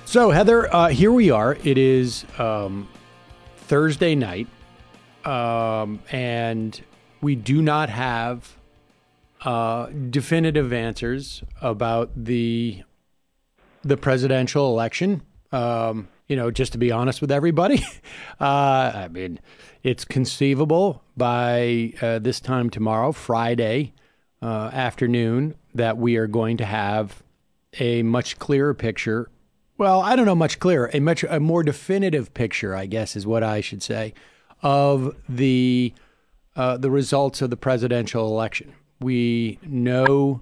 So, Heather, here we are. It is Thursday night, and we do not have definitive answers about the presidential election. Just to be honest with everybody, I mean, it's conceivable by this time tomorrow, Friday afternoon, that we are going to have a much clearer picture. Well, I don't know, much clearer, a more definitive picture, I guess is what I should say, of the results of the presidential election. We know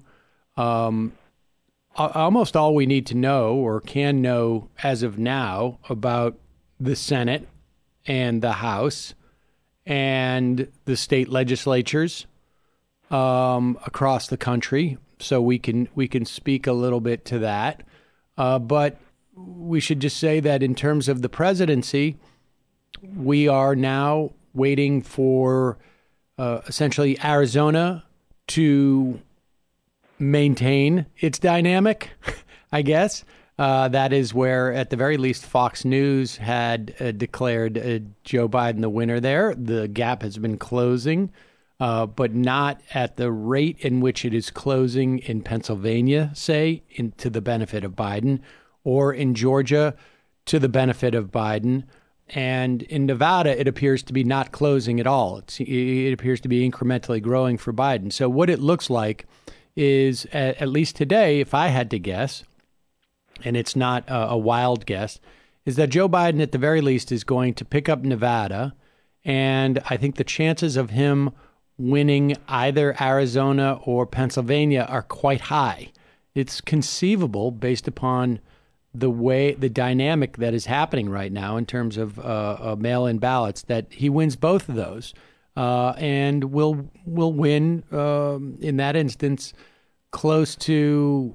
almost all we need to know or can know as of now about the Senate and the House and the state legislatures across the country. So we can speak a little bit to that. But we should just say that in terms of the presidency, we are now waiting for essentially Arizona to maintain its dynamic, I guess. That is where, at the very least, Fox News had declared Joe Biden the winner there. The gap has been closing, but not at the rate in which it is closing in Pennsylvania, say, to the benefit of Biden, or in Georgia to the benefit of Biden. And in Nevada, it appears to be not closing at all. It appears to be incrementally growing for Biden. So what it looks like is, at least today, if I had to guess, and it's not a wild guess, is that Joe Biden, at the very least, is going to pick up Nevada. And I think the chances of him winning either Arizona or Pennsylvania are quite high. It's conceivable, based upon the dynamic that is happening right now in terms of mail-in ballots, that he wins both of those and will win in that instance close to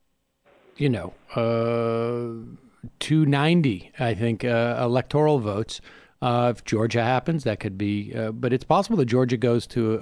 290, I think, electoral votes. If Georgia happens, that could be, but it's possible that Georgia goes to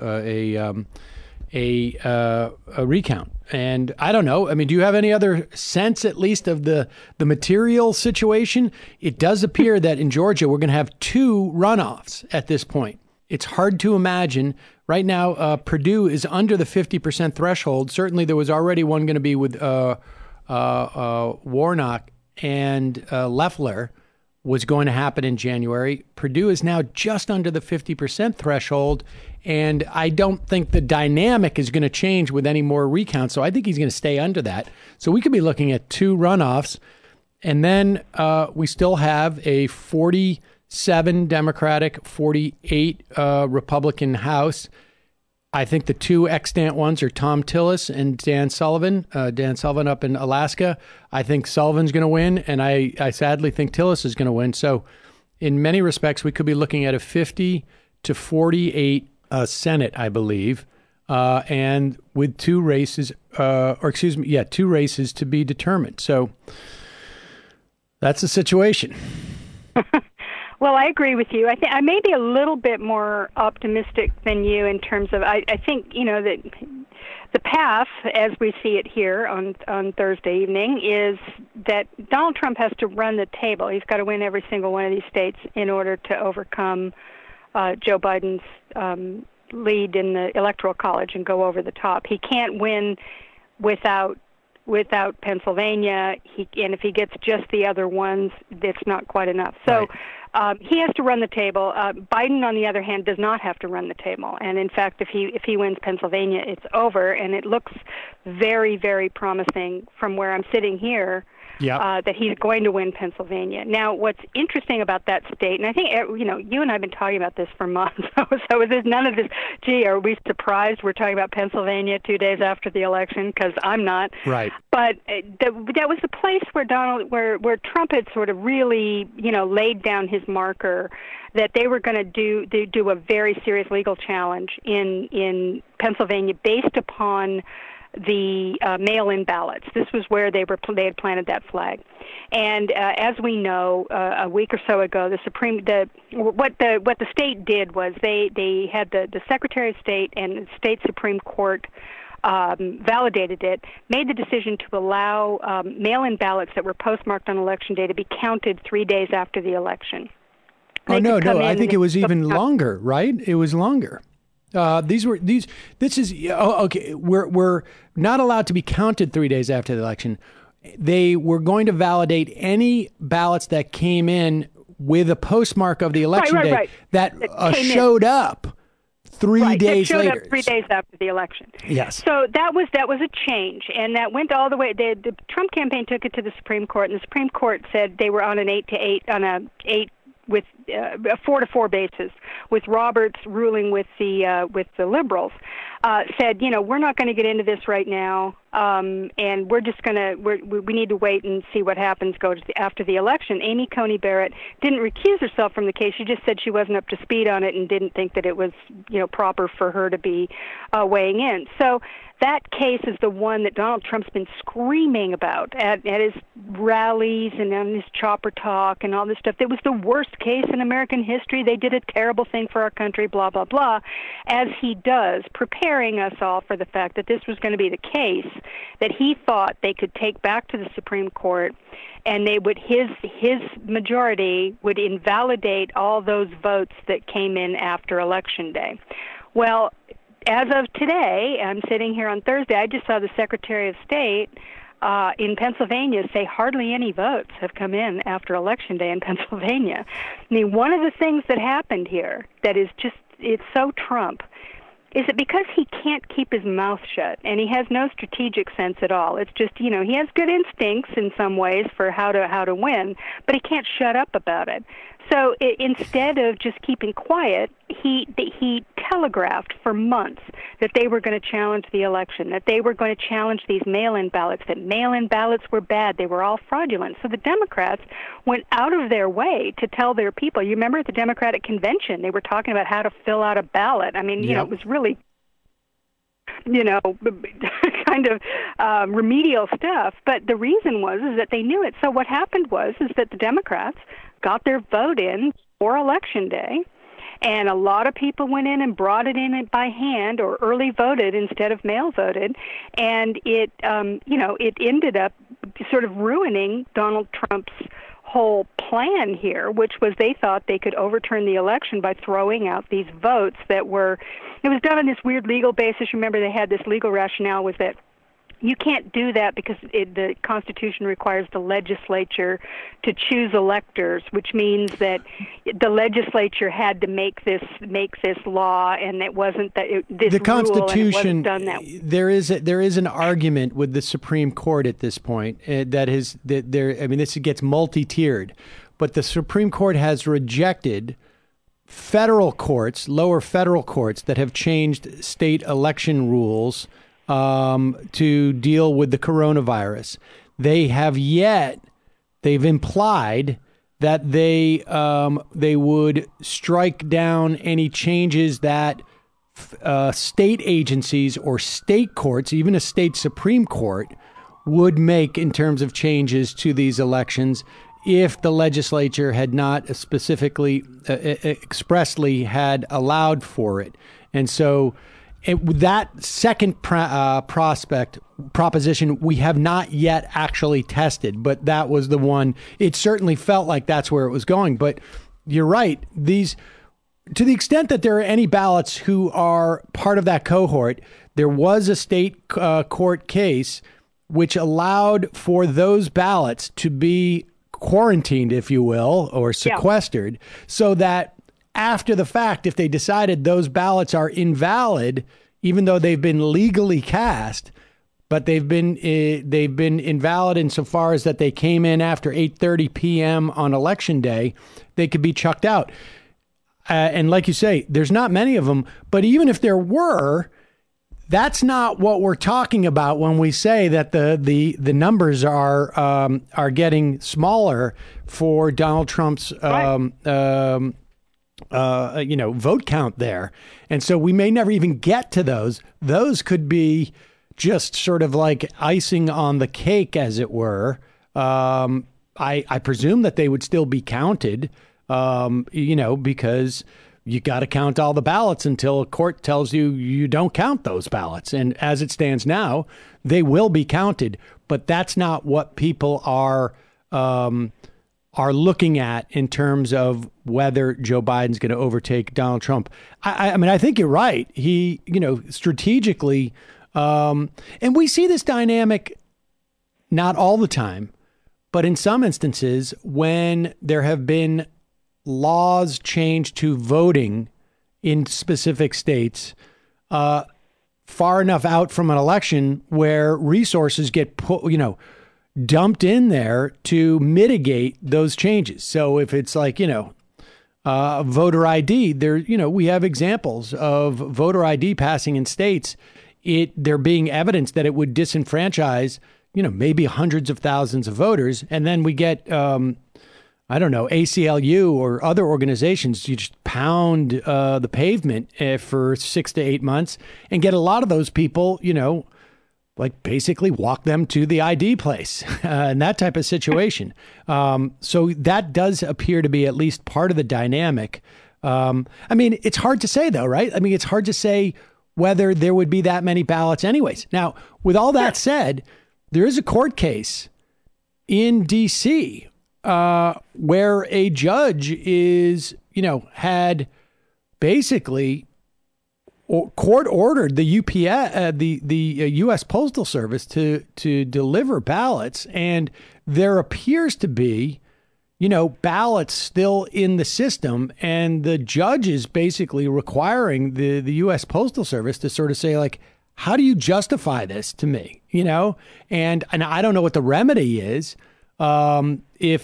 a recount. And I don't know. I mean, do you have any other sense, at least, of the material situation? It does appear that in Georgia, we're going to have two runoffs at this point. It's hard to imagine. Right now, Perdue is under the 50% threshold. Certainly, there was already one going to be with Warnock, and Loeffler was going to happen in January. Perdue is now just under the 50% threshold, and I don't think the dynamic is going to change with any more recounts, so I think he's going to stay under that. So we could be looking at two runoffs, and then we still have a 47 Democratic, 48 Republican House. I think the two extant ones are Tom Tillis and Dan Sullivan. Dan Sullivan up in Alaska. I think Sullivan's going to win, and I sadly think Tillis is going to win. So in many respects, we could be looking at a 50 to 48 Senate, I believe, and with two races to be determined. So that's the situation. Well, I agree with you. I may be a little bit more optimistic than you in terms of, I think, that the path, as we see it here on Thursday evening, is that Donald Trump has to run the table. He's got to win every single one of these states in order to overcome Joe Biden's lead in the Electoral College and go over the top. He can't win without Pennsylvania, and if he gets just the other ones, it's not quite enough. So. Right. He has to run the table. Biden, on the other hand, does not have to run the table. And in fact, if he wins Pennsylvania, it's over. And it looks very, very promising from where I'm sitting here. Yep. That he's going to win Pennsylvania. Now, what's interesting about that state, and I think, you and I have been talking about this for months, so there's none of this, gee, are we surprised we're talking about Pennsylvania 2 days after the election? Because I'm not. Right. But that was the place where where Trump had sort of really, laid down his marker that they were going to do a very serious legal challenge in Pennsylvania based upon the mail-in ballots. This was where they had planted that flag, and as we know, a week or so ago, what the state did was they had the Secretary of State and the state Supreme Court validated it, made the decision to allow mail-in ballots that were postmarked on Election Day to be counted 3 days after the election. Oh, no, I think it was even longer, right? It was longer. This is, okay, we're not allowed to be counted 3 days after the election. They were going to validate any ballots that came in with a postmark of the election day that showed up 3 days later. Showed up 3 days after the election. Yes. So that was a change, and that went all the way. The Trump campaign took it to the Supreme Court, and the Supreme Court said they were on an 8-8 with a 4-4 basis, with Roberts ruling with the liberals, said, we're not going to get into this right now, and we're just going to we need to wait and see what happens after the election. Amy Coney Barrett didn't recuse herself from the case. She just said she wasn't up to speed on it and didn't think that it was proper for her to be weighing in. So that case is the one that Donald Trump's been screaming about at his rallies and on his chopper talk and all this stuff. It was the worst case in American history. They did a terrible thing for our country, blah, blah, blah, as he does, preparing us all for the fact that this was going to be the case that he thought they could take back to the Supreme Court, and they would his majority would invalidate all those votes that came in after Election Day. Well, as of today, I'm sitting here on Thursday, I just saw the Secretary of State in Pennsylvania say hardly any votes have come in after Election Day in Pennsylvania. I mean, one of the things that happened here that is just, it's so Trump, is it because he can't keep his mouth shut, and he has no strategic sense at all. It's just, he has good instincts in some ways for how to win, but he can't shut up about it. So instead of just keeping quiet, he telegraphed for months that they were going to challenge the election, that they were going to challenge these mail-in ballots, that mail-in ballots were bad, they were all fraudulent. So the Democrats went out of their way to tell their people. You remember at the Democratic convention, they were talking about how to fill out a ballot. I mean, it was really kind of remedial stuff. But the reason is that they knew it. So what happened is that the Democrats got their vote in for Election Day, and a lot of people went in and brought it in by hand or early voted instead of mail voted, and it ended up sort of ruining Donald Trump's whole plan here, which was they thought they could overturn the election by throwing out these votes it was done on this weird legal basis. Remember, they had this legal rationale was that you can't do that because the Constitution requires the legislature to choose electors, which means that the legislature had to make this law, and it wasn't that the Constitution. Done that. There is an argument with the Supreme Court at this point this gets multi-tiered, but the Supreme Court has rejected federal courts, lower federal courts that have changed state election rules to deal with the coronavirus. They've implied that they would strike down any changes that state agencies or state courts, even a state Supreme Court, would make in terms of changes to these elections if the legislature had not specifically, expressly had allowed for it. And so that second proposition we have not yet actually tested, but that was the one. It certainly felt like that's where it was going. But you're right. To the extent that there are any ballots who are part of that cohort, there was a state court case which allowed for those ballots to be quarantined, if you will, or sequestered, so that after the fact, if they decided those ballots are invalid, even though they've been legally cast, but they've been invalid insofar as that they came in after 8:30 p.m. on Election Day, they could be chucked out. And like you say, there's not many of them. But even if there were, that's not what we're talking about when we say that the numbers are getting smaller for Donald Trump's vote count there. And so we may never even get to those. Those could be just sort of like icing on the cake, as it were. I presume that they would still be counted, because you got to count all the ballots until a court tells you you don't count those ballots. And as it stands now, they will be counted. But that's not what people are looking at in terms of whether Joe Biden's going to overtake Donald Trump. I mean, I think you're right. He, strategically, and we see this dynamic not all the time, but in some instances when there have been laws changed to voting in specific states far enough out from an election where resources get dumped in there to mitigate those changes. So if it's like, voter ID, we have examples of voter ID passing in states, there being evidence that it would disenfranchise, maybe hundreds of thousands of voters. And then we get, ACLU or other organizations, you just pound the pavement for 6 to 8 months and get a lot of those people, basically walk them to the ID place and that type of situation. So that does appear to be at least part of the dynamic. It's hard to say, though, right? It's hard to say whether there would be that many ballots anyways. Now, with all that said, there is a court case in D.C. Where a judge had basically court ordered the UPS, the U.S. Postal Service to deliver ballots, and there appears to be, ballots still in the system, and the judge is basically requiring the U.S. Postal Service to sort of say, like, how do you justify this to me? And I don't know what the remedy is. I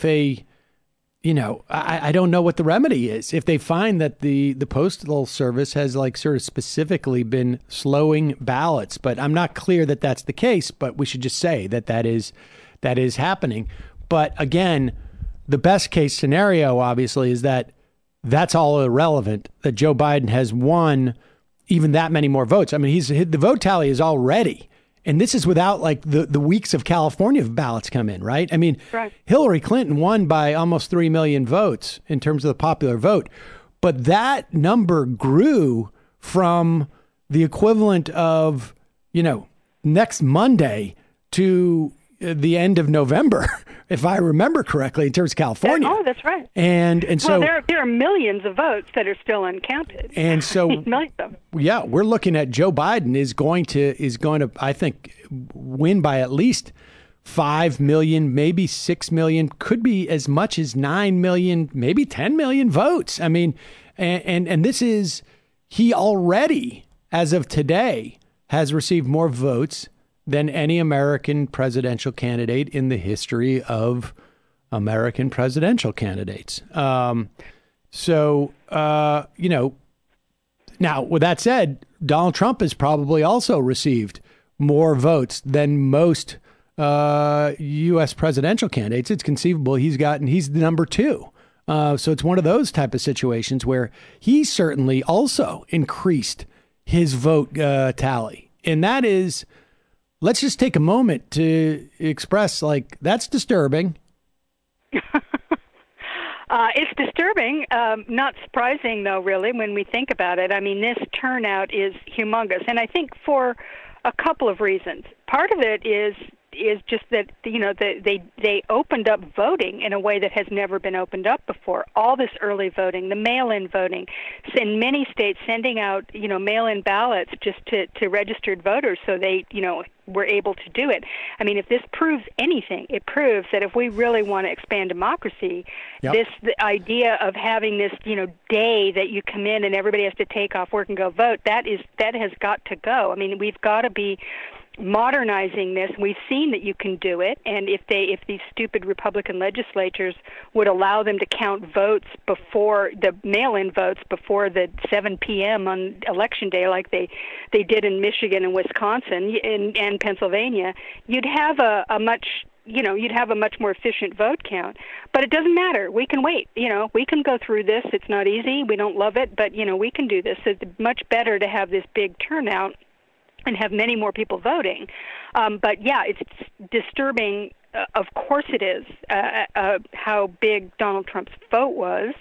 don't know what the remedy is if they find that the Postal Service has sort of specifically been slowing ballots, but I'm not clear that that's the case, but we should just say that is happening. But again, the best case scenario obviously is that that's all irrelevant, that Joe Biden has won even that many more votes. The vote tally is already. And this is without the weeks of California ballots come in, right? Right. Hillary Clinton won by almost 3 million votes in terms of the popular vote. But that number grew from the equivalent of, next Monday to the end of November, if I remember correctly, in terms of California. Oh, that's right. And so there are millions of votes that are still uncounted. And so, millions of them. Yeah, we're looking at Joe Biden is going to, I think, win by at least 5 million, maybe 6 million, could be as much as 9 million, maybe 10 million votes. And this is, he already, as of today, has received more votes than any American presidential candidate in the history of American presidential candidates. Now, with that said, Donald Trump has probably also received more votes than most U.S. presidential candidates. It's conceivable he's the number 2. So it's one of those type of situations where he certainly also increased his vote tally. And that is, let's just take a moment to express, that's disturbing. It's disturbing, not surprising, though, really, when we think about it. This turnout is humongous, and I think for a couple of reasons. Part of it is just that, they opened up voting in a way that has never been opened up before. All this early voting, the mail-in voting, in many states sending out, mail-in ballots just to registered voters so they, were able to do it. If this proves anything, it proves that if we really want to expand democracy, the idea of having this, day that you come in and everybody has to take off work and go vote, that has got to go. We've got to be modernizing this. We've seen that you can do it, and if these stupid Republican legislatures would allow them to count votes before the mail-in votes before the 7 p.m. on election day, like they did in Michigan and Wisconsin and Pennsylvania, you'd have a much more efficient vote count. But it doesn't matter. We can wait. We can go through this. It's not easy. We don't love it, but we can do this. It's much better to have this big turnout and have many more people voting. But yeah, it's disturbing. Of course it is, how big Donald Trump's vote was.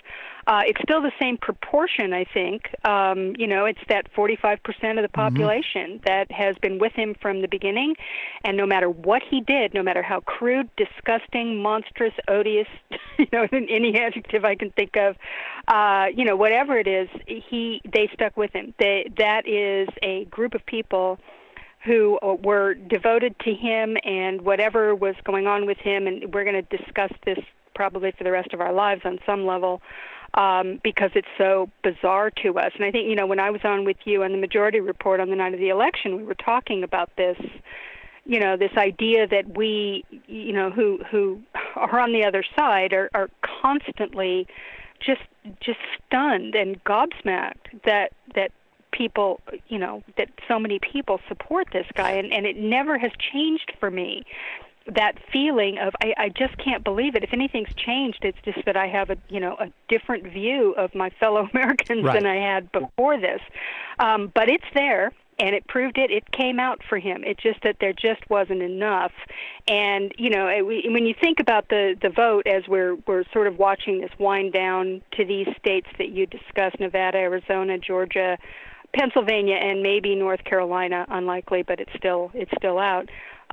It's still the same proportion, I think. It's that 45% of the population that has been with him from the beginning, and no matter what he did, no matter how crude, disgusting, monstrous, odious, any adjective I can think of, whatever it is, they stuck with him. That is a group of people who were devoted to him and whatever was going on with him, and we're going to discuss this probably for the rest of our lives on some level, because it's so bizarre to us. And I think, when I was on with you on the Majority Report on the night of the election, we were talking about this, this idea that we, who are on the other side are constantly just stunned and gobsmacked that people, that so many people support this guy, and it never has changed for me. That feeling of I just can't believe it. If anything's changed, it's just that I have a different view of my fellow Americans than I had before this. But it's there, and it proved it. It came out for him. It's just that there just wasn't enough. And when you think about the vote, as we're sort of watching this wind down to these states that you discussed, Nevada, Arizona, Georgia, Pennsylvania, and maybe North Carolina, unlikely, but it's still out.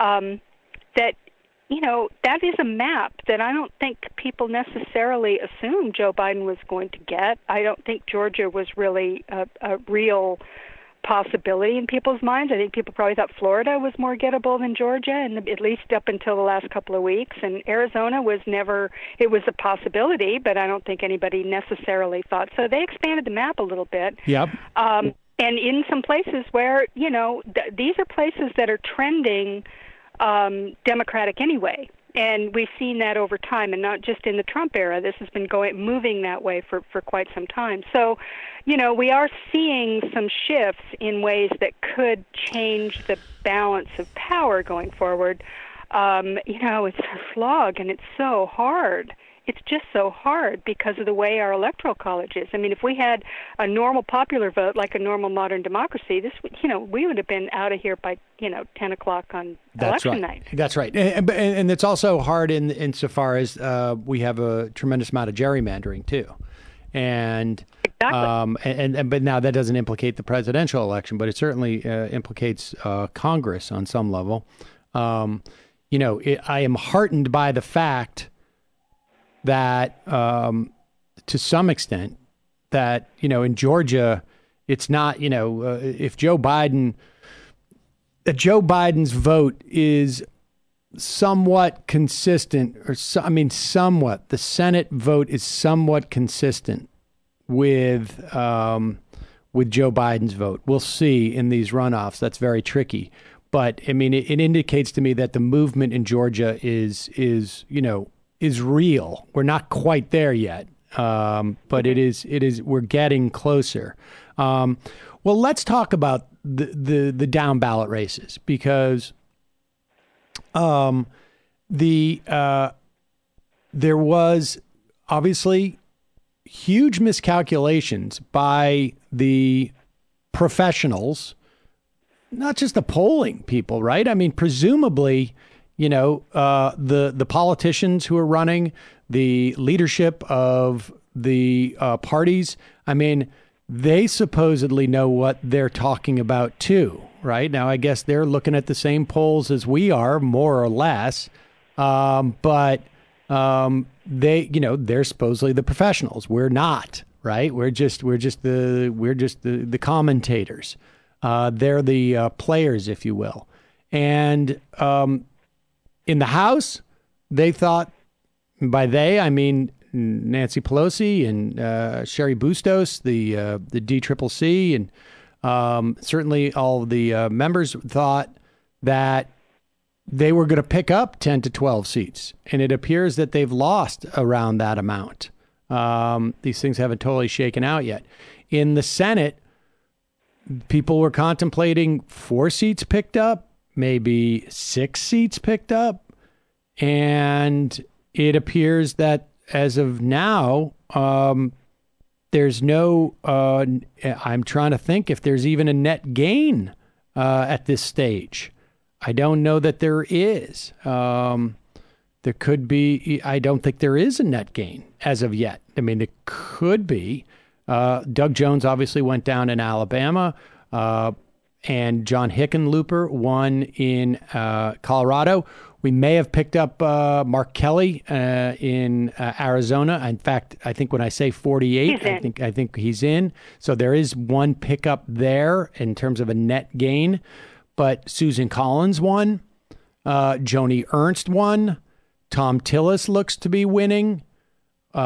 That is a map that I don't think people necessarily assumed Joe Biden was going to get. I don't think Georgia was really a real possibility in people's minds. I think people probably thought Florida was more gettable than Georgia, and at least up until the last couple of weeks. And Arizona was never, it was a possibility, but I don't think anybody necessarily thought. So they expanded the map a little bit. Yep. And in some places where, these are places that are trending Democratic anyway, and we've seen that over time, and not just in the Trump era. This has been moving that way for quite some time. So, we are seeing some shifts in ways that could change the balance of power going forward. It's a slog, and it's so hard. It's just so hard because of the way our electoral college is. I mean, if we had a normal popular vote like a normal modern democracy, we would have been out of here by 10 o'clock on election night. That's right, and it's also hard insofar as we have a tremendous amount of gerrymandering too, and exactly. But now that doesn't implicate the presidential election, but it certainly implicates Congress on some level. I am heartened by the fact that to some extent that, in Georgia, it's not, if Joe Biden's vote is somewhat consistent somewhat, the Senate vote is somewhat consistent with Joe Biden's vote. We'll see in these runoffs. That's very tricky. But it indicates to me that the movement in Georgia is real. We're not quite there yet, but it is. We're getting closer. Well, let's talk about the down ballot races, because there was obviously huge miscalculations by the professionals, not just the polling people, right? I mean, presumably, the politicians who are running, the leadership of the parties, they supposedly know what they're talking about too, right? Now, I guess they're looking at the same polls as we are, more or less, but they're supposedly the professionals. We're not, right? We're just the commentators. They're the players, if you will, and in the House, they thought, by they, I mean Nancy Pelosi and Sherry Bustos, the DCCC, and certainly all of the members thought that they were going to pick up 10 to 12 seats. And it appears that they've lost around that amount. These things haven't totally shaken out yet. In the Senate, people were contemplating 4 seats picked up, maybe 6 seats picked up. And it appears that as of now, there's no, I'm trying to think if there's even a net gain at this stage. I don't know that there is. There could be, I don't think there is a net gain as of yet. I mean, it could be. Doug Jones obviously went down in Alabama, and John Hickenlooper won in Colorado. We may have picked up Mark Kelly in Arizona. In fact, I think when I say 48, I think he's in. So there is one pickup there in terms of a net gain. But Susan Collins won. Joni Ernst won. Tom Tillis looks to be winning. We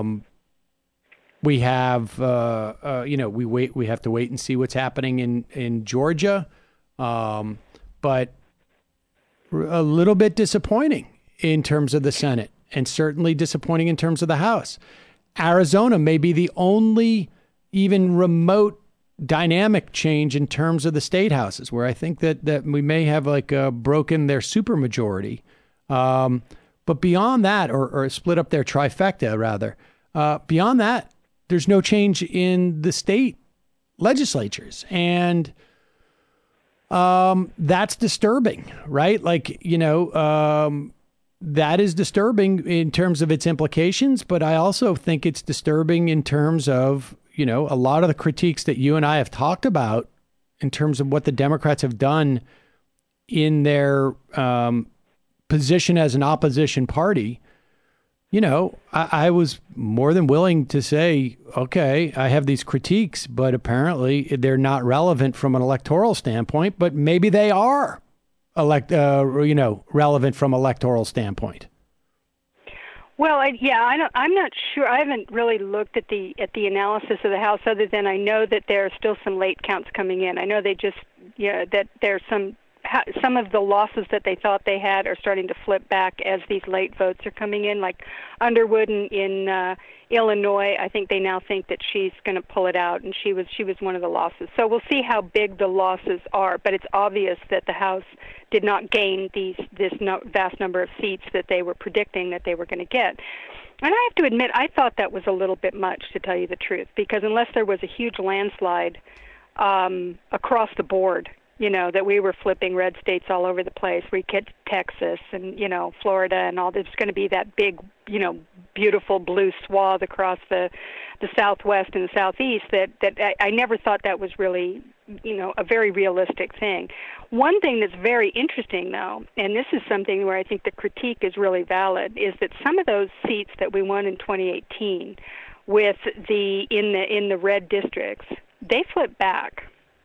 have, we have to wait and see what's happening in Georgia. But a little bit disappointing in terms of the Senate, and certainly disappointing in terms of the House. Arizona may be the only even remote dynamic change in terms of the state houses, where I think that we may have broken their supermajority. But beyond that, or split up their trifecta, rather, beyond that, there's no change in the state legislatures. And that's disturbing, right? That is disturbing in terms of its implications, but I also think it's disturbing in terms of, a lot of the critiques that you and I have talked about in terms of what the Democrats have done in their position as an opposition party. I was more than willing to say, okay, I have these critiques, but apparently they're not relevant from an electoral standpoint, but maybe they are relevant from electoral standpoint. Well, I'm not sure. I haven't really looked at the analysis of the House, other than I know that there are still some late counts coming in. I know that there's some of the losses that they thought they had are starting to flip back as these late votes are coming in, like Underwood in Illinois. I think they now think that she's going to pull it out, and she was one of the losses. So we'll see how big the losses are, but it's obvious that the House did not gain this vast number of seats that they were predicting that they were going to get. And I have to admit, I thought that was a little bit much, to tell you the truth, because unless there was a huge landslide across the board, that we were flipping red states all over the place. We get Texas and, Florida and all. There's going to be that big, beautiful blue swath across the Southwest and the Southeast that I never thought that was really, a very realistic thing. One thing that's very interesting, though, and this is something where I think the critique is really valid, is that some of those seats that we won in 2018 with in the red districts, they flipped back.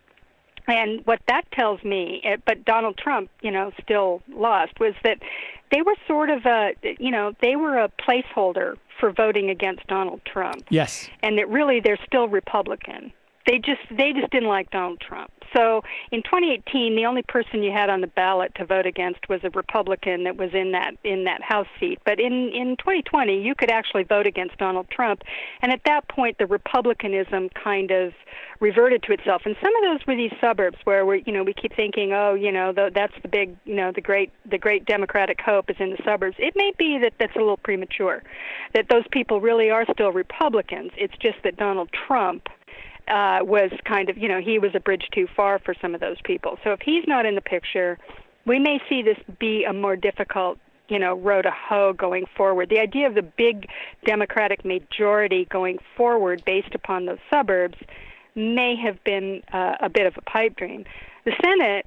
And what that tells me, but Donald Trump, still lost, was that they were sort of they were a placeholder for voting against Donald Trump. Yes. And that really they're still Republican. They just didn't like Donald Trump. So in 2018, the only person you had on the ballot to vote against was a Republican that was in that House seat. But in 2020, you could actually vote against Donald Trump, and at that point, the Republicanism kind of reverted to itself. And some of those were these suburbs where we keep thinking, that's the big, the great Democratic hope is in the suburbs. It may be that that's a little premature, that those people really are still Republicans. It's just that Donald Trump was kind of, he was a bridge too far for some of those people. So if he's not in the picture, we may see this be a more difficult, row to hoe going forward. The idea of the big Democratic majority going forward based upon those suburbs may have been a bit of a pipe dream. The Senate,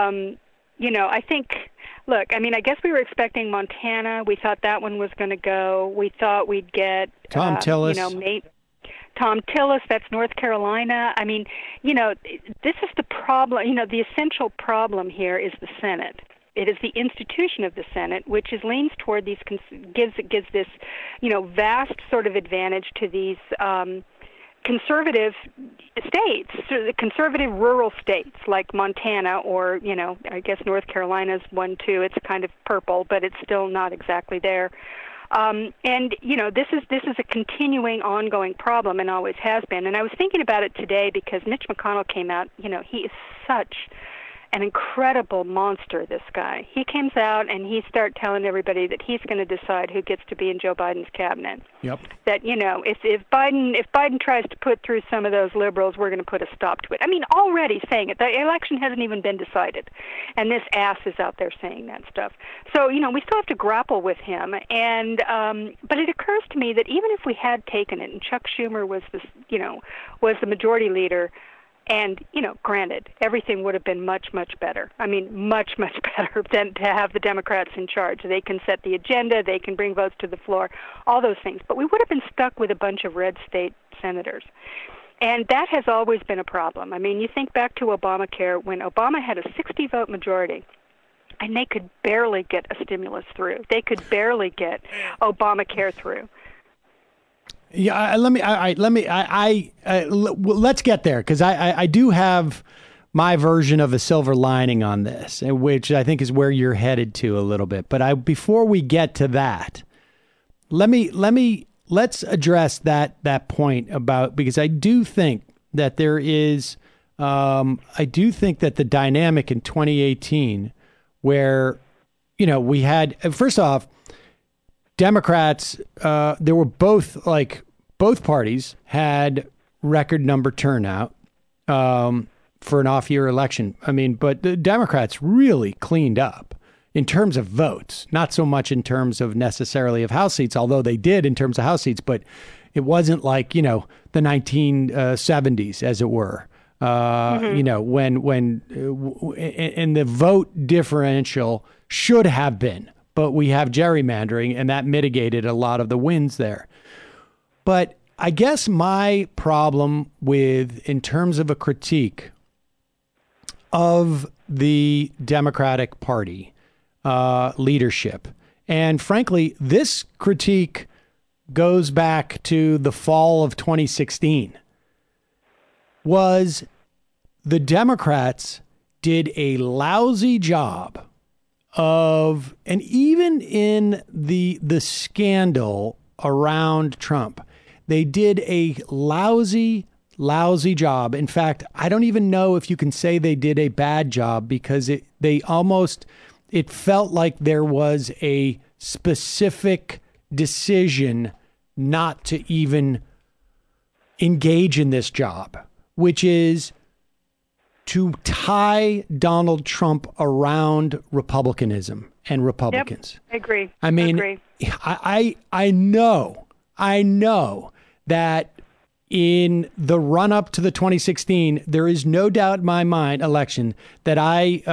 I think, look, I guess we were expecting Montana. We thought that one was going to go. We thought we'd get Tom Tillis. Tom Tillis, that's North Carolina. This is the problem. The essential problem here is the Senate. It is the institution of the Senate, which leans toward these, gives this, vast sort of advantage to these conservative states, so the conservative rural states like Montana, or, I guess North Carolina's one too. It's kind of purple, but it's still not exactly there. This is a continuing, ongoing problem, and always has been. And I was thinking about it today because Mitch McConnell came out. He is such an incredible monster, this guy. He comes out and he starts telling everybody that he's going to decide who gets to be in Joe Biden's cabinet. Yep. That, you know, if Biden tries to put through some of those liberals, we're going to put a stop to it. I mean, already saying it. The election hasn't even been decided, and this ass is out there saying that stuff. So, you know, we still have to grapple with him. And but it occurs to me that even if we had taken it and Chuck Schumer was the majority leader, and, you know, granted, everything would have been much, much better. I mean, much, much better than to have the Democrats in charge. They can set the agenda, they can bring votes to the floor, all those things. But we would have been stuck with a bunch of red state senators. And that has always been a problem. I mean, you think back to Obamacare, when Obama had a 60-vote majority, and they could barely get a stimulus through. They could barely get Obamacare through. Yeah, let's get there, because I do have my version of a silver lining on this, which I think is where you're headed to a little bit. But before we get to that, let's address that point about, because I do think that there is I do think that the dynamic in 2018 where, you know, we had, first off, Democrats, there were both parties had record number turnout for an off-year election. I mean, but the Democrats really cleaned up in terms of votes, not so much in terms of necessarily of House seats, although they did in terms of House seats, but it wasn't like, you know, the 1970s, as it were. You know, when and the vote differential should have been. But we have gerrymandering, and that mitigated a lot of the wins there. But I guess my problem in terms of a critique of the Democratic Party leadership, and frankly, this critique goes back to the fall of 2016, was the Democrats did a lousy job of, and even in the scandal around Trump, they did a lousy job. In fact, I don't even know if you can say they did a bad job, because it felt like there was a specific decision not to even engage in this job, which is to tie Donald Trump around republicanism and Republicans. Yep, I agree. I mean, I know that in the run up to the 2016, there is no doubt in my mind election that I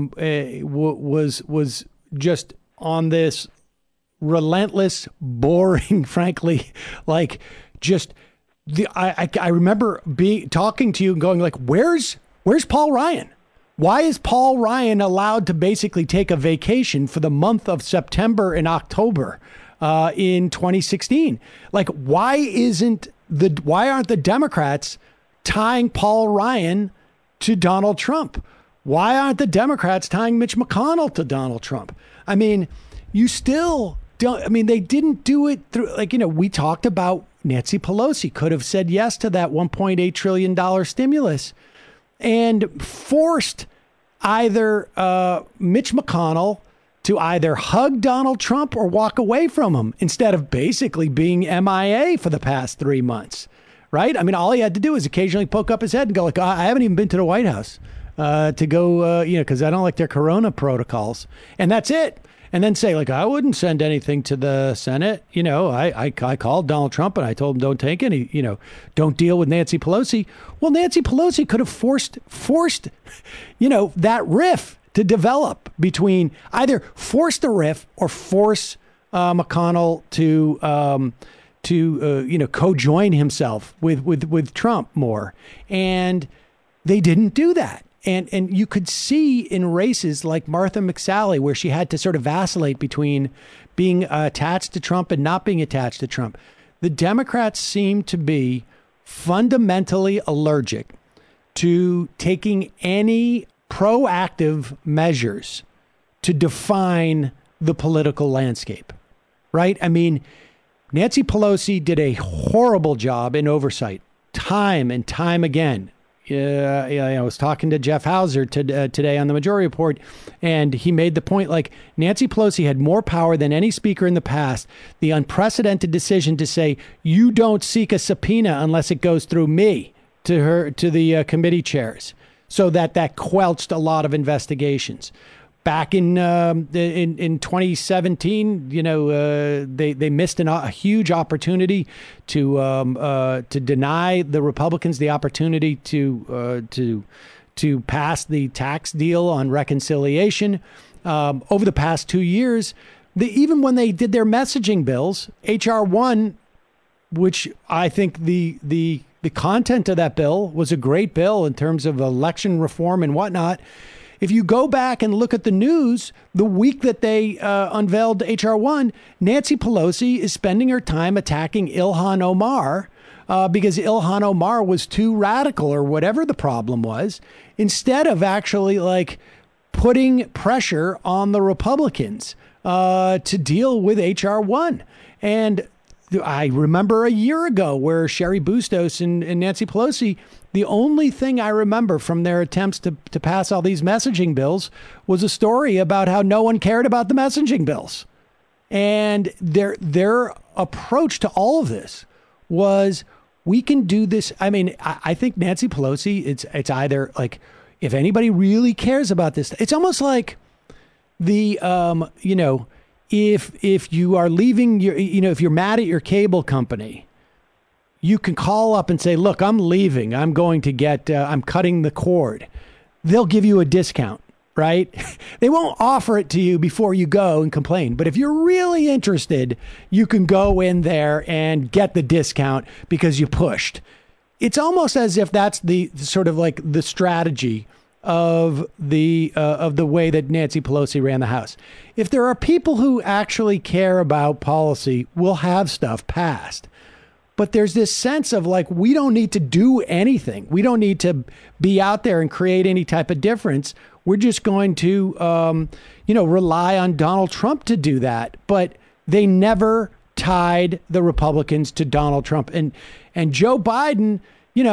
was just on this relentless, boring, frankly, like just I remember talking to you and going like, where's Paul Ryan? Why is Paul Ryan allowed to basically take a vacation for the month of September and October in 2016? Like, why aren't the Democrats tying Paul Ryan to Donald Trump? Why aren't the Democrats tying Mitch McConnell to Donald Trump? I mean, you still don't. I mean, they didn't do it through, like, you know, we talked about Nancy Pelosi could have said yes to that $1.8 trillion stimulus and forced either Mitch McConnell to either hug Donald Trump or walk away from him, instead of basically being MIA for the past 3 months, right? I mean, all he had to do is occasionally poke up his head and go like, I haven't even been to the White House to go, you know, because I don't like their corona protocols. And that's it. And then say, like, I wouldn't send anything to the Senate. You know, I called Donald Trump and I told him don't take any, you know, don't deal with Nancy Pelosi. Well, Nancy Pelosi could have forced, you know, that riff to develop between, either force the riff or force McConnell to you know, co-join himself with Trump more. And they didn't do that. And you could see in races like Martha McSally, where she had to sort of vacillate between being attached to Trump and not being attached to Trump. The Democrats seem to be fundamentally allergic to taking any proactive measures to define the political landscape, right? I mean, Nancy Pelosi did a horrible job in oversight time and time again. I was talking to Jeff Hauser today on the Majority Report, and he made the point, like, Nancy Pelosi had more power than any speaker in the past. The unprecedented decision to say, you don't seek a subpoena unless it goes through me, to the committee chairs, so that quelched a lot of investigations. Back in 2017, they missed a huge opportunity to deny the Republicans the opportunity to pass the tax deal on reconciliation. Over the past 2 years, even when they did their messaging bills, H.R. 1, which I think the content of that bill was a great bill in terms of election reform and whatnot. If you go back and look at the news, the week that they unveiled H.R. 1, Nancy Pelosi is spending her time attacking Ilhan Omar because Ilhan Omar was too radical or whatever the problem was, instead of actually like putting pressure on the Republicans to deal with H.R. 1. And I remember a year ago where Sherry Bustos and Nancy Pelosi, the only thing I remember from their attempts to pass all these messaging bills was a story about how no one cared about the messaging bills. And their approach to all of this was, we can do this. I mean, I think Nancy Pelosi, it's either like, if anybody really cares about this, it's almost like the, if you are leaving your, if you're mad at your cable company, you can call up and say, look, I'm leaving. I'm going to I'm cutting the cord. They'll give you a discount, right? They won't offer it to you before you go and complain. But if you're really interested, you can go in there and get the discount because you pushed. It's almost as if that's the sort of like the strategy of the way that Nancy Pelosi ran the House. If there are people who actually care about policy, we'll have stuff passed. But there's this sense of like, we don't need to do anything. We don't need to be out there and create any type of difference. We're just going to, rely on Donald Trump to do that. But they never tied the Republicans to Donald Trump. And Joe Biden,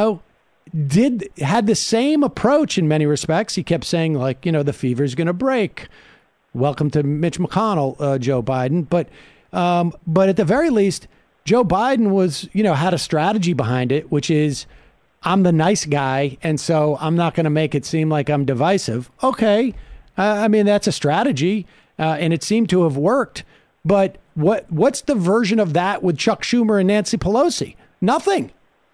had the same approach in many respects. He kept saying, like, the fever's going to break. Welcome to Mitch McConnell, Joe Biden. But at the very least, Joe Biden was, had a strategy behind it, which is, I'm the nice guy, and so I'm not going to make it seem like I'm divisive. Okay. That's a strategy, and it seemed to have worked. But what's the version of that with Chuck Schumer and Nancy Pelosi? Nothing.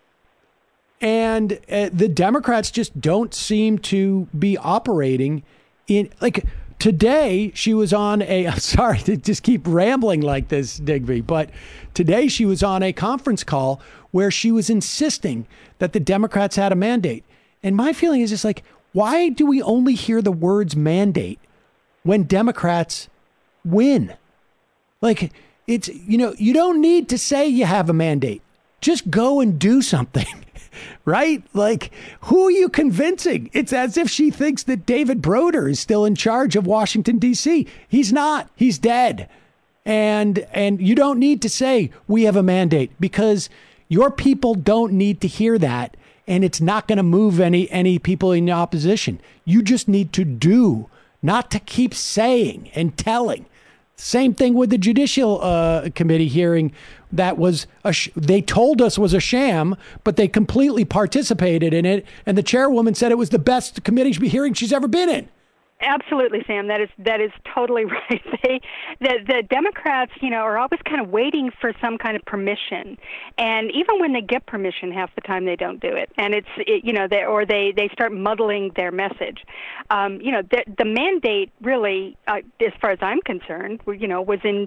And the Democrats just don't seem to be operating in, like, today she was on I'm sorry to just keep rambling like this, Digby, but today she was on a conference call where she was insisting that the Democrats had a mandate. And my feeling is just like, why do we only hear the words mandate when Democrats win? Like, it's, you don't need to say you have a mandate. Just go and do something. Right? Like, who are you convincing? It's as if she thinks that David Broder is still in charge of Washington, D.C. He's not. He's dead. And you don't need to say we have a mandate, because your people don't need to hear that. And it's not going to move any people in the opposition. You just need to do, not to keep saying and telling. Same thing with the Judicial Committee hearing. That was they told us was a sham, but they completely participated in it. And the chairwoman said it was the best committee hearing she's ever been in. Absolutely, Sam. That is totally right. The Democrats, are always kind of waiting for some kind of permission, and even when they get permission, half the time they don't do it, and they start muddling their message. The mandate really, as far as I'm concerned, was in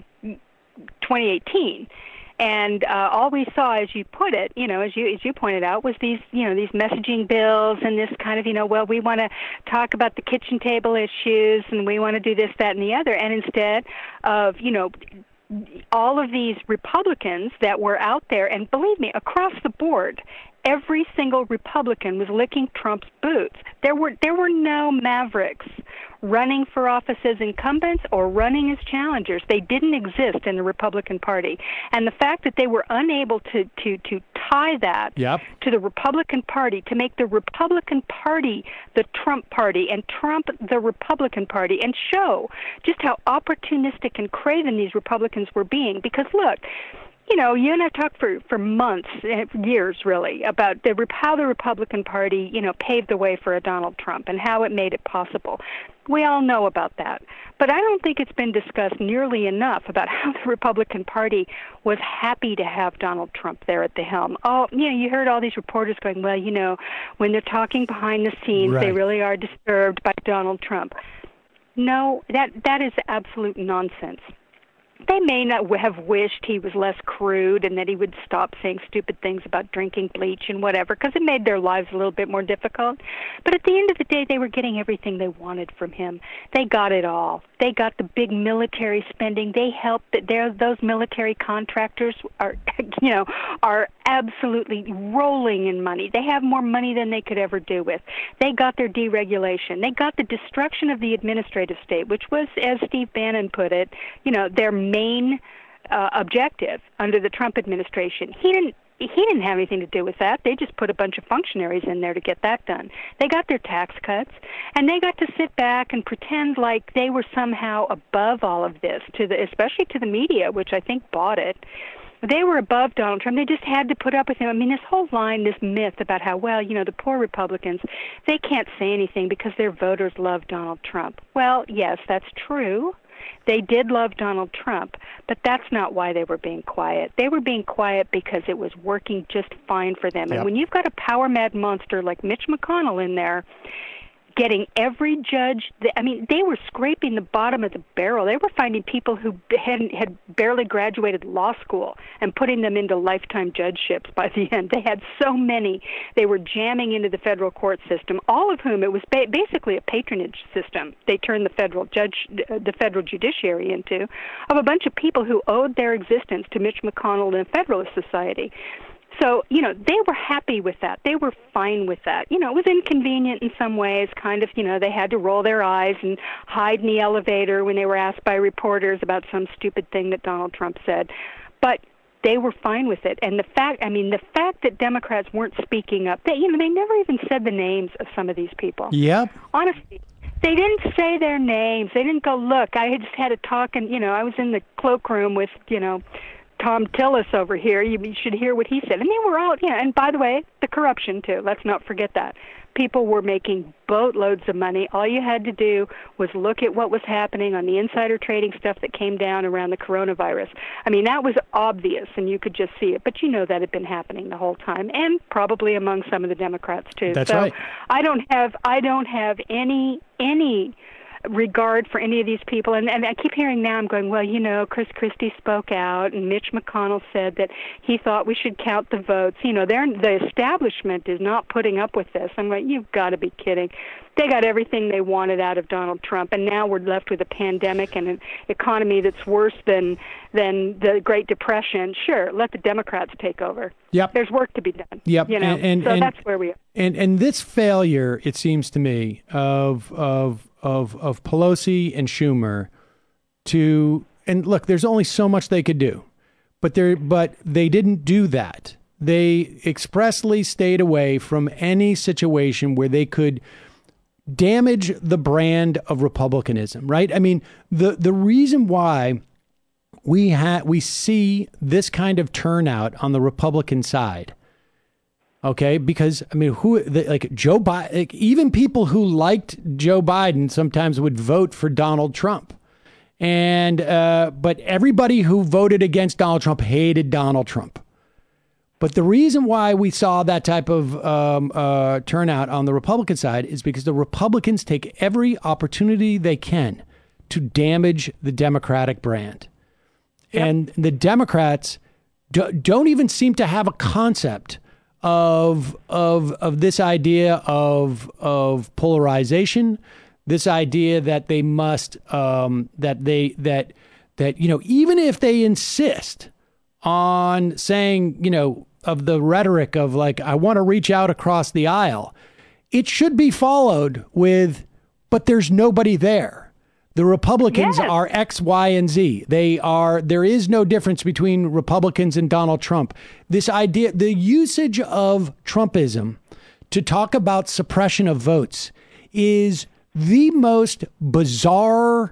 2018. And all we saw, as you put it, as you pointed out, was these messaging bills and this kind of, we want to talk about the kitchen table issues and we want to do this, that, and the other. And instead of, all of these Republicans that were out there, and believe me, across the board, every single Republican was licking Trump's boots. There were no mavericks running for office as incumbents or running as challengers. They didn't exist in the Republican Party. And the fact that they were unable to tie that to the Republican Party, to make the Republican Party the Trump Party and Trump the Republican Party, and show just how opportunistic and craven these Republicans were being. Because look, you know, you and I talked for months, years really, about how the Republican Party, you know, paved the way for a Donald Trump and how it made it possible. We all know about that. But I don't think it's been discussed nearly enough about how the Republican Party was happy to have Donald Trump there at the helm. Oh, you know, you heard all these reporters going, well, you know, when they're talking behind the scenes, they really are disturbed by Donald Trump. No, that is absolute nonsense. They may not have wished he was less crude and that he would stop saying stupid things about drinking bleach and whatever, because it made their lives a little bit more difficult. But at the end of the day, they were getting everything they wanted from him. They got it all. They got the big military spending. They helped. Those military contractors are absolutely rolling in money. They have more money than they could ever do with. They got their deregulation. They got the destruction of the administrative state, which was, as Steve Bannon put it, you know, their main objective under the Trump administration. He didn't have anything to do with that. They just put a bunch of functionaries in there to get that done. They got their tax cuts, and they got to sit back and pretend like they were somehow above all of this, especially to the media, which I think bought it. They were above Donald Trump. They just had to put up with him. I mean, this whole line, this myth about how, well, you know, the poor Republicans, they can't say anything because their voters love Donald Trump. Well, yes, that's true. They did love Donald Trump, but that's not why they were being quiet. They were being quiet because it was working just fine for them. And when you've got a power-mad monster like Mitch McConnell in there, getting every judge, they were scraping the bottom of the barrel. They were finding people who had barely graduated law school and putting them into lifetime judgeships by the end. They had so many. They were jamming into the federal court system, all of whom it was basically a patronage system. They turned the federal judiciary into, of a bunch of people who owed their existence to Mitch McConnell and the Federalist Society. So, you know, they were happy with that. They were fine with that. You know, it was inconvenient in some ways, kind of, you know, they had to roll their eyes and hide in the elevator when they were asked by reporters about some stupid thing that Donald Trump said. But they were fine with it. And the fact that Democrats weren't speaking up, they never even said the names of some of these people. Yep. Honestly. They didn't say their names. They didn't go, look, I just had a talk, and, you know, I was in the cloakroom with, you know, Tom Tillis over here. You should hear what he said. And they were all, and by the way, the corruption too. Let's not forget that. People were making boatloads of money. All you had to do was look at what was happening on the insider trading stuff that came down around the coronavirus. I mean, that was obvious, and you could just see it. But you know that had been happening the whole time, and probably among some of the Democrats too. That's right. I don't have any regard for any of these people, and I keep hearing now, I'm going, well, you know, Chris Christie spoke out, and Mitch McConnell said that he thought we should count the votes. You know, the establishment is not putting up with this. I'm like, you've got to be kidding. They got everything they wanted out of Donald Trump, and now we're left with a pandemic and an economy that's worse than the Great Depression. Sure, let the Democrats take over. Yep. There's work to be done. Yep. You know, so that's where we are. And this failure, it seems to me, of Pelosi and Schumer and look, there's only so much they could do, but they didn't do that. They expressly stayed away from any situation where they could damage the brand of republicanism, right? I mean, the reason why we see this kind of turnout on the Republican side, okay, because I mean, Joe Biden, like, even people who liked Joe Biden sometimes would vote for Donald Trump, and but everybody who voted against Donald Trump hated Donald Trump. But the reason why we saw that type of turnout on the Republican side is because the Republicans take every opportunity they can to damage the Democratic brand. Yep. And the Democrats don't even seem to have a concept of this idea of polarization, this idea that they must that you know, even if they insist on saying, you know, the rhetoric of like, I want to reach out across the aisle, it should be followed with, but there's nobody there. The Republicans are X, Y, and Z. There is no difference between Republicans and Donald Trump. This idea, the usage of Trumpism to talk about suppression of votes is the most bizarre,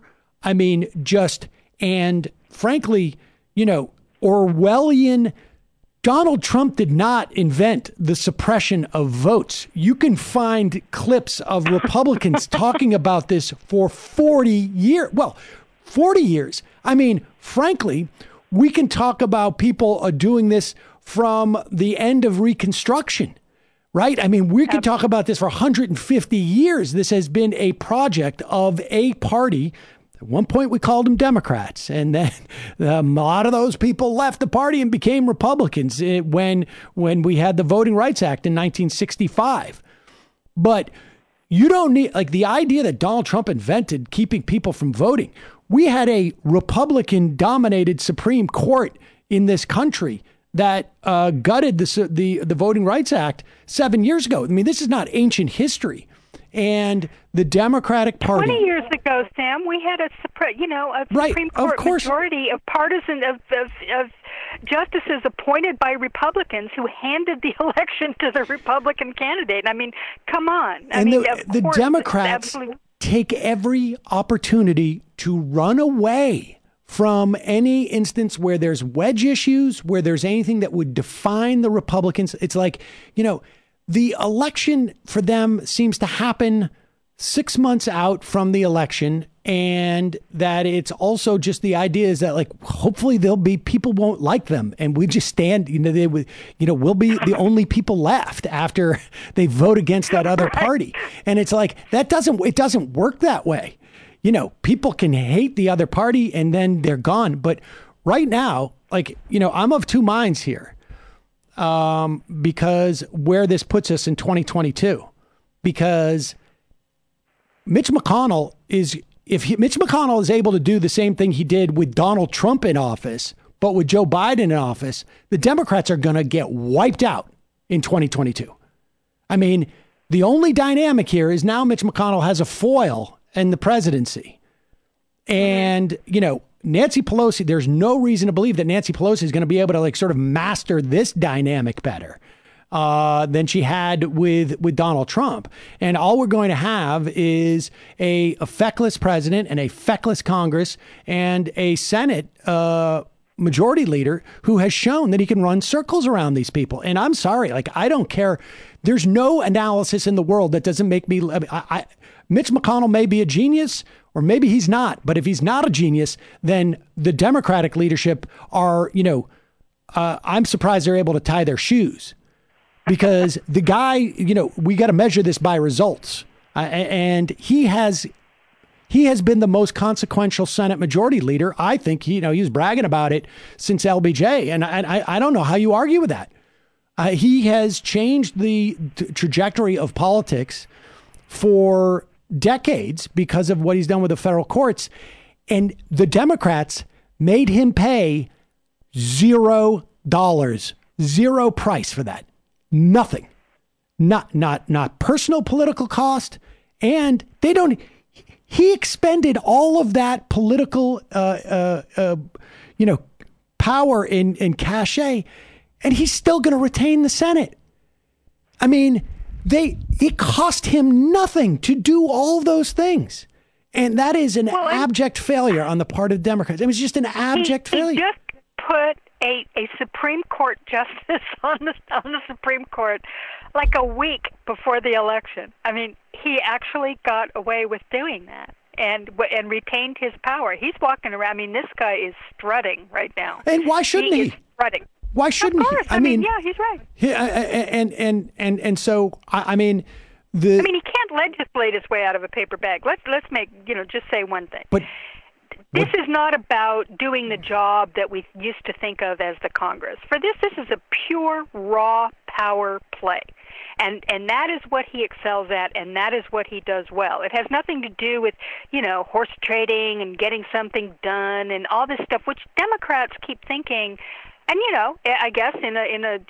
and frankly, Orwellian. Donald Trump did not invent the suppression of votes. You can find clips of Republicans talking about this for 40 years. Well, 40 years. Frankly, we can talk about people doing this from the end of Reconstruction, right? We could talk about this for 150 years. This has been a project of a party. At one point, we called them Democrats, and then a lot of those people left the party and became Republicans when we had the Voting Rights Act in 1965. But you don't need, the idea that Donald Trump invented keeping people from voting. We had a Republican-dominated Supreme Court in this country that gutted the Voting Rights Act 7 years ago. This is not ancient history. And the Democratic Party. 20 years ago, Sam, we had a Supreme Court majority of partisan of justices appointed by Republicans who handed the election to the Republican candidate. Come on. The Democrats take every opportunity to run away from any instance where there's wedge issues, where there's anything that would define the Republicans. It's like, the election for them seems to happen 6 months out from the election, and that it's also just the idea is that hopefully people won't like them, and we just stand, we'll be the only people left after they vote against that other party. And it's like, it doesn't work that way. People can hate the other party and then they're gone. But right now, I'm of two minds here. Because where this puts us in 2022, because Mitch McConnell is able to do the same thing he did with Donald Trump in office, but with Joe Biden in office, the Democrats are going to get wiped out in 2022. The only dynamic here is now Mitch McConnell has a foil in the presidency. And, Nancy Pelosi, there's no reason to believe that Nancy Pelosi is going to be able to sort of master this dynamic better than she had with Donald Trump. And all we're going to have is a feckless president and a feckless Congress and a Senate majority leader who has shown that he can run circles around these people. And I'm sorry, I don't care. There's no analysis in the world that doesn't make me. Mitch McConnell may be a genius, or maybe he's not. But if he's not a genius, then the Democratic leadership are, I'm surprised they're able to tie their shoes, because the guy, we got to measure this by results. And he has been the most consequential Senate majority leader. I think he was bragging about it since LBJ. And I don't know how you argue with that. He has changed the trajectory of politics for decades because of what he's done with the federal courts. And the Democrats made him pay $0, zero price for that. Nothing. Not personal political cost. And he expended all of that political, power in cachet, and he's still going to retain the Senate. It cost him nothing to do all those things. And that is an abject failure on the part of Democrats. It was just an abject failure. He just put a Supreme Court justice on the Supreme Court a week before the election. He actually got away with doing that and retained his power. He's walking around. This guy is strutting right now. And why shouldn't he? Is strutting. Why shouldn't he? Yeah, he's right. And so he can't legislate his way out of a paper bag. Let's make just say one thing. But this is not about doing the job that we used to think of as the Congress. For this is a pure raw power play. And that is what he excels at, and that is what he does well. It has nothing to do with, horse trading and getting something done and all this stuff, which Democrats keep thinking. And I guess in a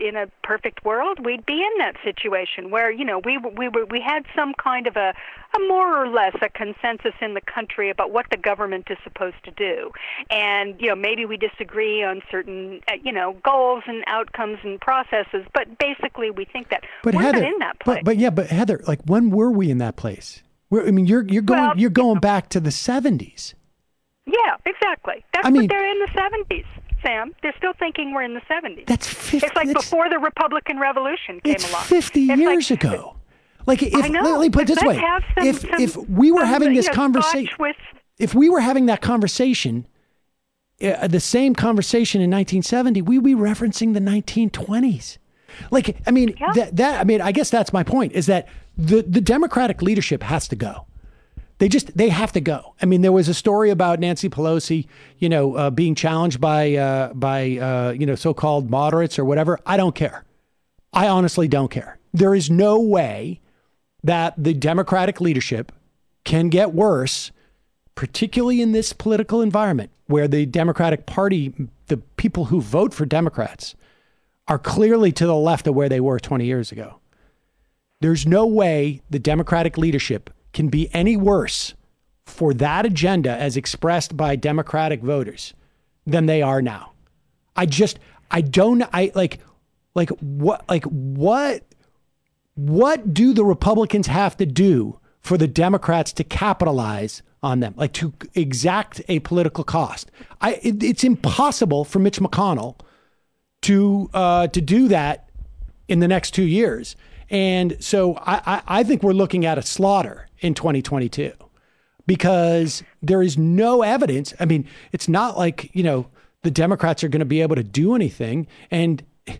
perfect world, we'd be in that situation where, you know, we had some kind of a more or less a consensus in the country about what the government is supposed to do. And, you know, maybe we disagree on certain, you know, goals and outcomes and processes, but basically we think that we're not in that place. But Heather, like, when were we in that place? I mean, you're going back to the 70s. Yeah, exactly. That's what they're in the 70s. Sam, they're still thinking we're in the 70s. That's 50. It's like before the Republican Revolution came along. 50 years ago. Like, I know, let me put it this way: if we were having this conversation, if we were having that conversation, the same conversation in 1970, we'd be referencing the 1920s. Like, I mean, I guess that's my point: is that the Democratic leadership has to go. They have to go. I mean, there was a story about Nancy Pelosi, you know, being challenged by you know, so-called moderates or whatever. I don't care. I honestly don't care. There is no way that the Democratic leadership can get worse, particularly in this political environment where the Democratic Party, the people who vote for Democrats, are clearly to the left of where they were 20 years ago. There's no way the Democratic leadership can be any worse for that agenda as expressed by Democratic voters than they are now. What do the Republicans have to do for the Democrats to capitalize on them, like to exact a political cost? It's impossible for Mitch McConnell to do that in the next 2 years. And so I think we're looking at a slaughter in 2022 because there is no evidence. I mean, it's not like, you know, the Democrats are going to be able to do anything. And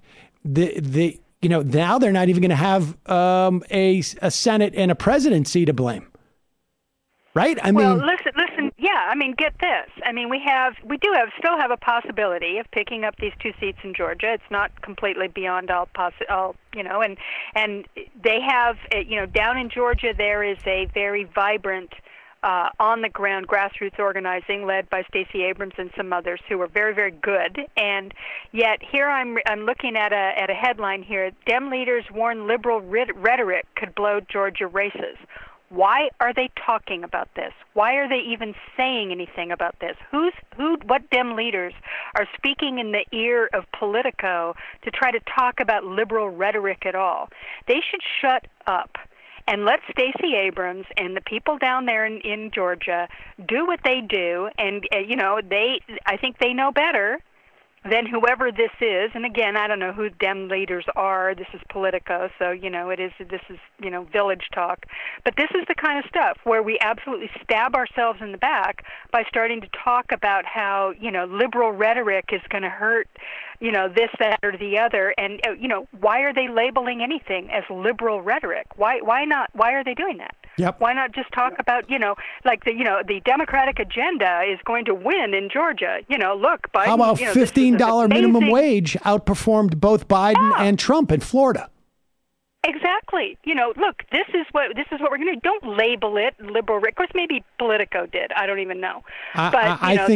you know, now they're not even going to have a Senate and a presidency to blame. Right? Well, listen. Yeah, I mean, get this. I mean, still have a possibility of picking up these 2 seats in Georgia. It's not completely beyond all, you know, and they have, you know, down in Georgia there is a very vibrant on the ground grassroots organizing led by Stacey Abrams and some others who are very, very good. And yet here I'm looking at a headline here: Dem leaders warn liberal rhetoric could blow Georgia races. Why are they talking about this? Why are they even saying anything about this? What Dem leaders are speaking in the ear of Politico to try to talk about liberal rhetoric at all? They should shut up and let Stacey Abrams and the people down there in Georgia do what they do. And, you know, I think they know better than whoever this is. And again, I don't know who Dem leaders are. This is Politico, so, you know, this is, you know, village talk. But this is the kind of stuff where we absolutely stab ourselves in the back by starting to talk about how, you know, liberal rhetoric is going to hurt, you know, this, that, or the other. And, you know, why are they labeling anything as liberal rhetoric? Why not? Why are they doing that? Yep. Why not just talk about, you know, like the Democratic agenda is going to win in Georgia? You know, look, Biden. How about $15 minimum wage outperformed both Biden and Trump in Florida? Exactly. You know, look, this is what we're going to do. Don't label it liberal. Of course, maybe Politico did. I don't even know. But I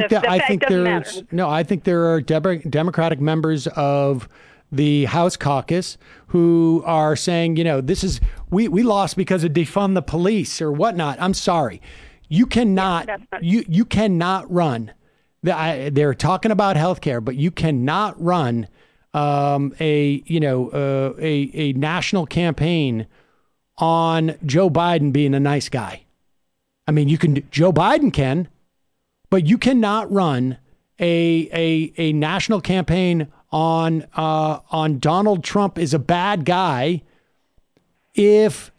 think there are Democratic members of the House caucus who are saying, you know, this is we lost because of defund the police or whatnot. I'm sorry, you cannot you cannot run. They're talking about healthcare, but you cannot run a national campaign on Joe Biden being a nice guy. I mean, Joe Biden can, but you cannot run a national campaign on Donald Trump is a bad guy if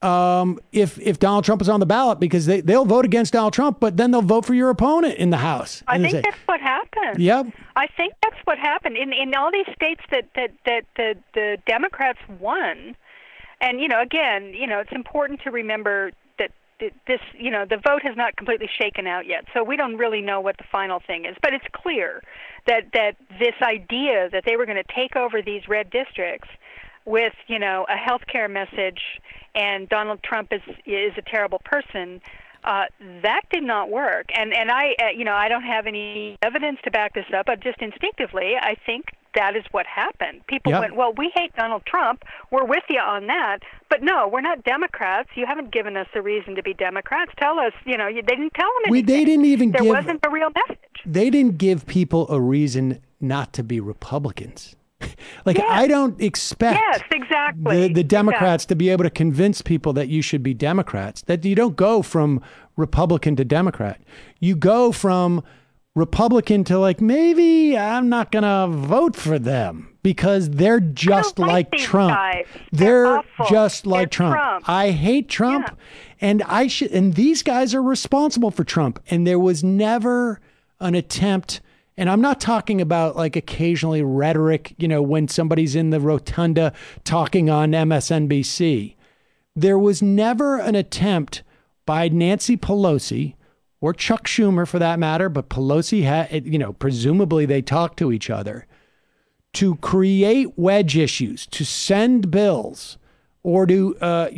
Donald Trump is on the ballot, because they'll vote against Donald Trump, but then they'll vote for your opponent in the House. I think that's what happened. Yep. I think that's what happened in all these states that the Democrats won. And, you know, again, you know, it's important to remember that this, you know, the vote has not completely shaken out yet. So we don't really know what the final thing is. But it's clear that this idea that they were going to take over these red districts with, you know, a healthcare message and Donald Trump is a terrible person, that did not work. And I, you know, I don't have any evidence to back this up, but just instinctively, I think that is what happened. People Yep. went, well, we hate Donald Trump. We're with you on that. But no, we're not Democrats. You haven't given us a reason to be Democrats. Tell us, they didn't tell them anything. They didn't even there give... wasn't a real message. They didn't give people a reason not to be Republicans. Like, Yes. I don't expect Yes, exactly. the Democrats Exactly. to be able to convince people that you should be Democrats, that you don't go from Republican to Democrat. You go from Republican to, like, maybe I'm not going to vote for them because they're just like like these Trump. guys. They're They're awful. just like They're Trump. Trump. I hate Trump, and and these guys are responsible for Trump. And there was never an attempt. And I'm not talking about like occasionally rhetoric, when somebody's in the rotunda talking on MSNBC. There was never an attempt by Nancy Pelosi or Chuck Schumer for that matter, but Pelosi had, presumably they talked to each other, to create wedge issues, to send bills, or to,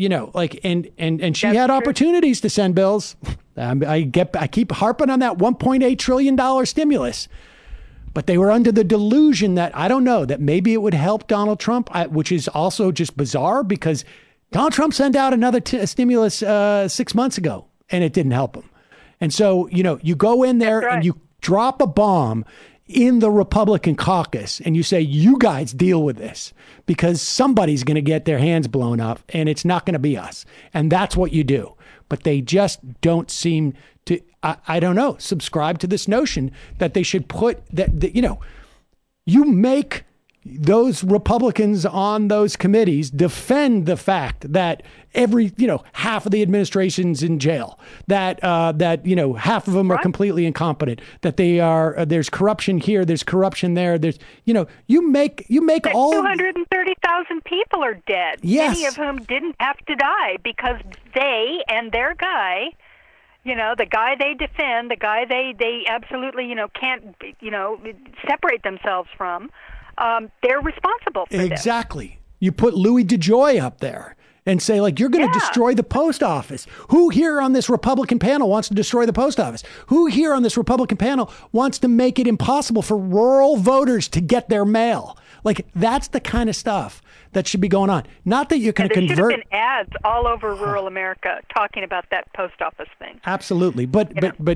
and she had opportunities to send bills. I keep harping on that $1.8 trillion stimulus, but they were under the delusion that, I don't know, that maybe it would help Donald Trump, which is also just bizarre because Donald Trump sent out another stimulus 6 months ago and it didn't help him. And so, you go in there and you drop a bomb in the Republican caucus and you say, you guys deal with this because somebody's going to get their hands blown up and it's not going to be us. And that's what you do. But they just don't seem to, I don't know, subscribe to this notion that they should put that, you make those Republicans on those committees defend the fact that half of the administration's in jail, that half of them are completely incompetent, that there's corruption here, there's corruption there, there's, you make all 230,000 people are dead. Yes. Many of whom didn't have to die because they and their guy, the guy they defend, the guy they absolutely, can't, separate themselves from, they're responsible for this. Exactly. You put Louis DeJoy up there and say, like, you're going to destroy the post office. Who here on this Republican panel wants to destroy the post office? Who here on this Republican panel wants to make it impossible for rural voters to get their mail? Like, that's the kind of stuff that should be going on. Not that you can convert. There should have been ads all over rural America talking about that post office thing. Absolutely. But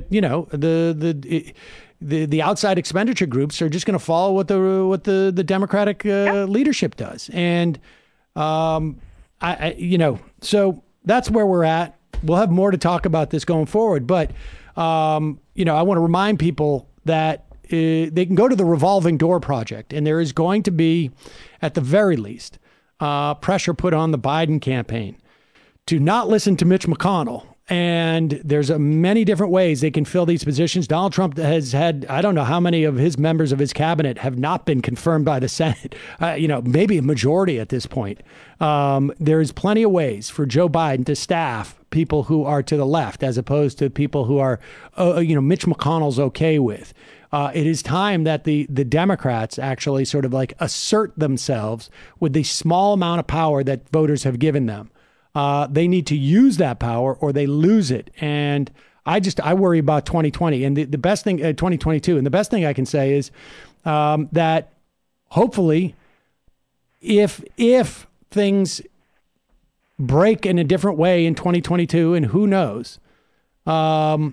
the outside expenditure groups are just going to follow what the Democratic leadership does. And, so that's where we're at. We'll have more to talk about this going forward. But, I want to remind people that they can go to the Revolving Door Project, and there is going to be, at the very least, pressure put on the Biden campaign to not listen to Mitch McConnell. And there's many different ways they can fill these positions. Donald Trump has had, I don't know how many of his members of his cabinet have not been confirmed by the Senate, maybe a majority at this point. There's plenty of ways for Joe Biden to staff people who are to the left as opposed to people who are, Mitch McConnell's okay with. It is time that the Democrats actually sort of like assert themselves with the small amount of power that voters have given them. They need to use that power or they lose it. And I worry about 2020 and the best thing, 2022. And the best thing I can say is that hopefully if things break in a different way in 2022, and who knows, now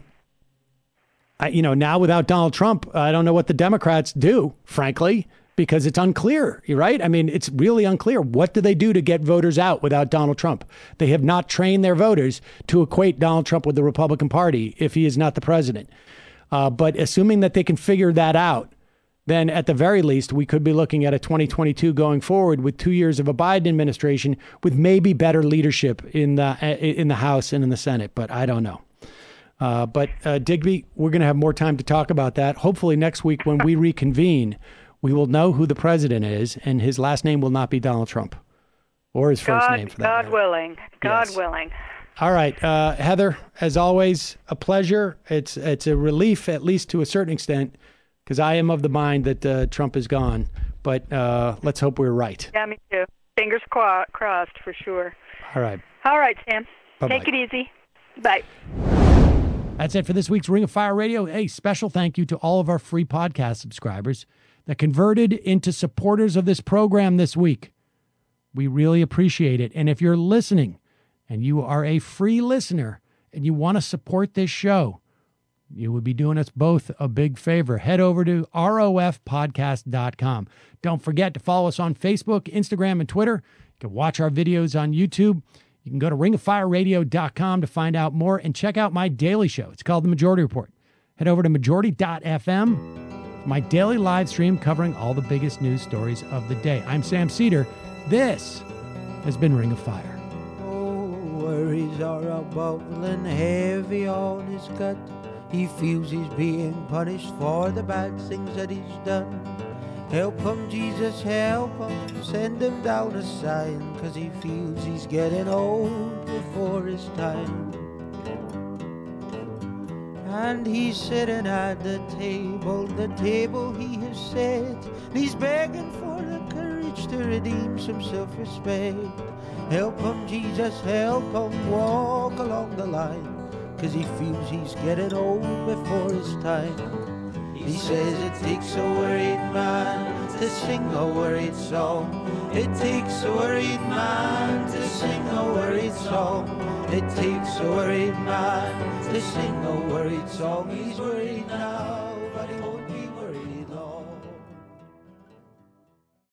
without Donald Trump, I don't know what the Democrats do, frankly, because it's unclear, right? I mean, it's really unclear. What do they do to get voters out without Donald Trump? They have not trained their voters to equate Donald Trump with the Republican Party if he is not the president. But assuming that they can figure that out, then at the very least, we could be looking at a 2022 going forward with 2 years of a Biden administration with maybe better leadership in the House and in the Senate. But I don't know. But Digby, we're going to have more time to talk about that. Hopefully next week when we reconvene, we will know who the president is, and his last name will not be Donald Trump, or his first name for that matter. God willing. God willing. All right, Heather, as always, a pleasure. It's a relief, at least to a certain extent, because I am of the mind that Trump is gone. But let's hope we're right. Yeah, me too. Fingers crossed for sure. All right. All right, Sam. Bye-bye. Take it easy. Bye. That's it for this week's Ring of Fire Radio. A special thank you to all of our free podcast subscribers. that converted into supporters of this program this week. We really appreciate it. And if you're listening and you are a free listener and you want to support this show, you would be doing us both a big favor. Head over to rofpodcast.com. Don't forget to follow us on Facebook, Instagram, and Twitter. You can watch our videos on YouTube. You can go to ringofireradio.com to find out more and check out my daily show. It's called The Majority Report. Head over to majority.fm for my daily live stream covering all the biggest news stories of the day. I'm Sam Cedar. This has been Ring of Fire. Oh, worries are a bubbling heavy on his gut. He feels he's being punished for the bad things that he's done. Help him, Jesus, help him. Send him down a sign, 'cause he feels he's getting old before his time. And he's sitting at the table he has set. He's begging for the courage to redeem some self-respect. Help him, Jesus, help him walk along the line, 'cause he feels he's getting old before his time. He says it takes a worried man to sing a worried song. It takes a worried man to sing a worried song. It takes a worried man to sing a worried song. He's worried now.